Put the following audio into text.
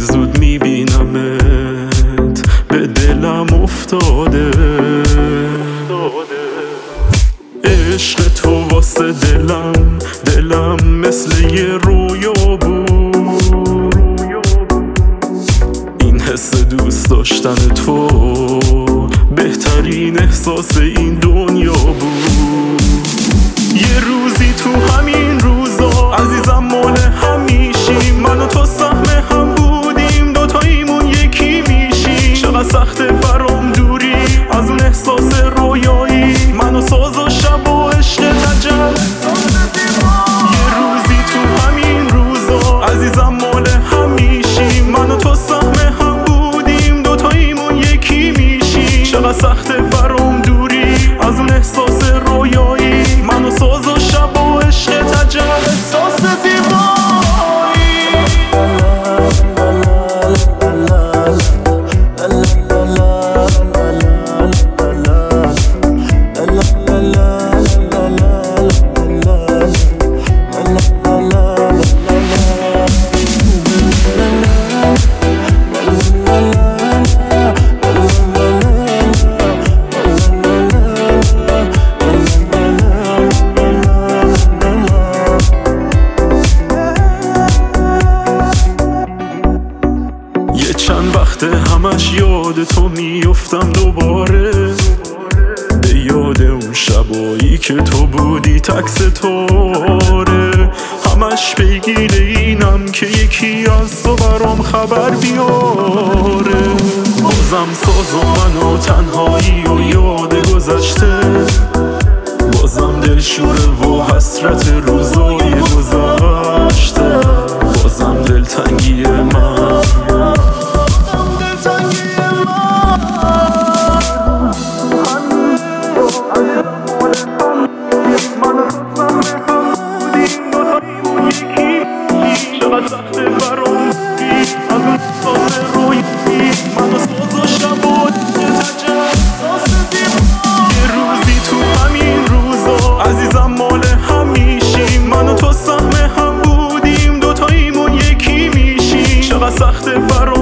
زود میبینمت به دلم افتاده. عشق تو واسه دلم مثل یه رویا بود. این حس دوست داشتن تو بهترین احساس این دنیا بود. یه روزی تو همین روزا عزیزم مال همیشیم، من و تو سهم هم بودیم، دوتاییمون یکی میشیم. چقدر سخته برام دوری از اون احساس رویایی، من و ساز و شب و عشق تجل. یه روزی تو همین روزا عزیزم مال همیشیم، من و تو سهم هم بودیم، دوتاییمون یکی میشیم. چقدر سخته برام دوری از اون احساس رویایی، من و ساز و شب و عشق تجل. احساس زیبایی چند وقته همش یاد تو میفتم دوباره، به یاد اون شبایی که تو بودی تک ستاره. همش پیگیر اینم که یکی از تو برام خبر بیاره. بازم ساز و من و تنهایی و یاد گذشته، بازم دلشوره و حسرت روزای گذشته، بازم دلتنگی من. چقدر سخته برام از اون ساز روی من و ساز و شب و یه روزی تو همین روزا عزیزم مال همیشیم، من و تو سهم هم بودیم، دوتاییمون یکی میشیم. چقدر سخته برام